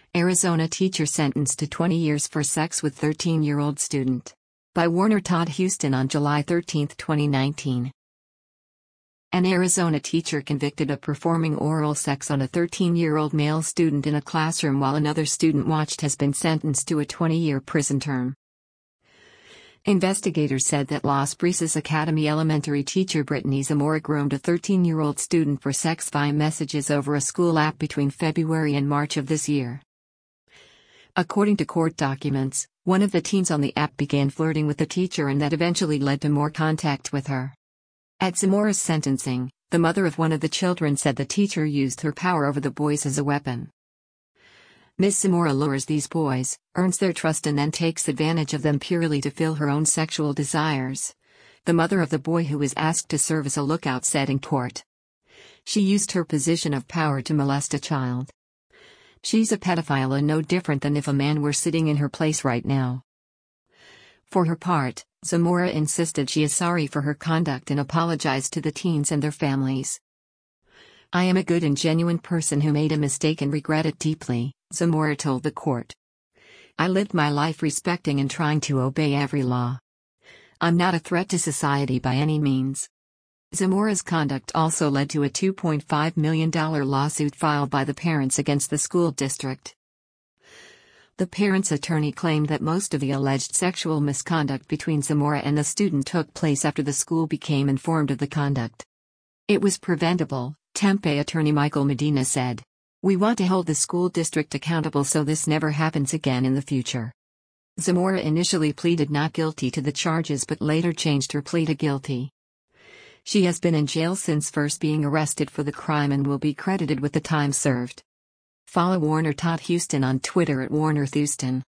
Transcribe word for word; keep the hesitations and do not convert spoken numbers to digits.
Arizona teacher sentenced to twenty years for sex with thirteen-year-old student. By Warner Todd Houston on July thirteenth, twenty nineteen. An Arizona teacher convicted of performing oral sex on a thirteen-year-old male student in a classroom while another student watched has been sentenced to a twenty-year prison term. Investigators said that Las Brisas Academy elementary teacher Brittany Zamora groomed a thirteen-year-old student for sex via messages over a school app between February and March of this year. According to court documents, one of the teens on the app began flirting with the teacher and that eventually led to more contact with her. At Zamora's sentencing, the mother of one of the children said the teacher used her power over the boys as a weapon. Miz Zamora lures these boys, earns their trust and then takes advantage of them purely to fill her own sexual desires. The mother of the boy who was asked to serve as a lookout said in court. She used her position of power to molest a child. She's a pedophile and no different than if a man were sitting in her place right now. For her part, Zamora insisted she is sorry for her conduct and apologized to the teens and their families. "I am a good and genuine person who made a mistake and regret it deeply," Zamora told the court. "I lived my life respecting and trying to obey every law. I'm not a threat to society by any means." Zamora's conduct also led to a two point five million dollars lawsuit filed by the parents against the school district. The parents' attorney claimed that most of the alleged sexual misconduct between Zamora and the student took place after the school became informed of the conduct. "It was preventable," Tempe attorney Michael Medina said. "We want to hold the school district accountable so this never happens again in the future." Zamora initially pleaded not guilty to the charges but later changed her plea to guilty. She has been in jail since first being arrested for the crime and will be credited with the time served. Follow Warner Todd Houston on Twitter at Warner Houston.